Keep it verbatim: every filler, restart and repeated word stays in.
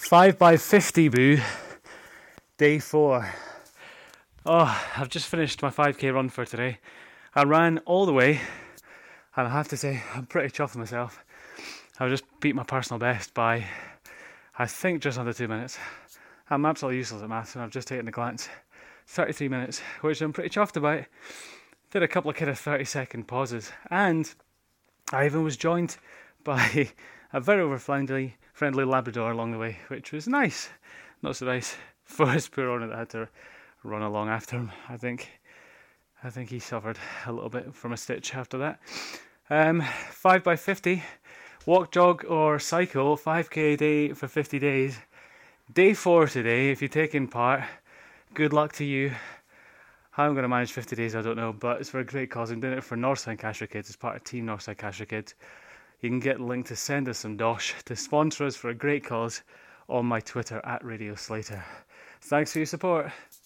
five by fifty boo, day four. Oh, I've just finished my five K run for today. I ran all the way, and I have to say, I'm pretty chuffed with myself. I just beat my personal best by, I think, just under two minutes. I'm absolutely useless at maths, and I've just taken a glance. thirty-three minutes, which I'm pretty chuffed about. Did a couple of kind of thirty second pauses, and I even was joined by a very over-friendly friendly Labrador along the way, which was nice. Not so nice for his poor owner that had to run along after him. I think I think he suffered a little bit from a stitch after that. Um, five by fifty, walk, jog or cycle, five K a day for fifty days. Day four today, if you're taking part, good luck to you. How I'm going to manage fifty days, I don't know, but it's for a great cause. I'm doing it for Northside Cashra Kids as part of Team Northside Cashra Kids. You can get a link to send us some dosh to sponsor us for a great cause on my Twitter at Radio Slater. Thanks for your support.